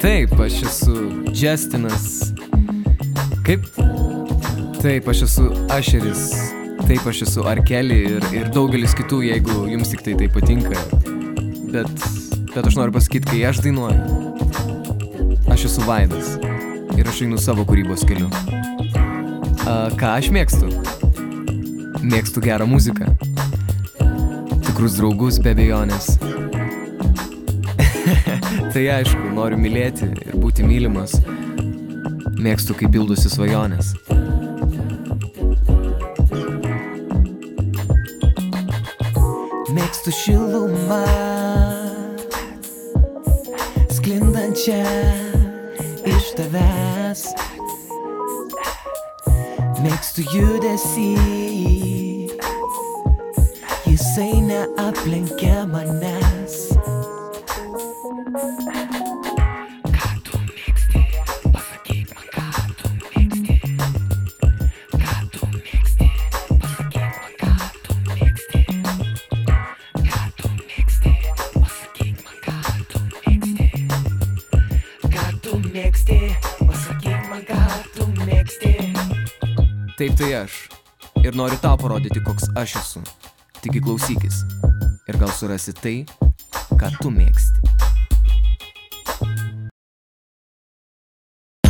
Taip, aš esu Justinas. Kaip? Taip, aš esu Usheris. Taip, aš esu R. Kelly ir daugelis kitų, jeigu jums tik tai patinka. Bet aš noriu pasakyti, kai aš dainuoju, aš esu Vaidas ir aš einu savo kūrybos keliu. Ką aš mėgstu? Mėgstu gerą muziką, tikrus draugus be abejonės. Tai aišku, noriu mylėti ir būti mylimas. Mėgstu, kai pildosi svajonės. Mėgstu šilumą, sklindančią iš tavęs. Mėgstu judesį, jisai neaplenkia manęs. Ką tu mėgsti? Pasakyk man, ką tu mėgsti. Ką tu mėgsti? Pasakyk man, ką tu mėgsti. Ką tu mėgsti? Pasakyk man, ką tu mėgsti. Ką tu mėgsti? Pasakyk man, ką tu mėgsti. Taip, tai aš. Ir noriu tau parodyti, koks aš esu. Tik klausykis. Ir gal surasi tai, ką tu mėgsti.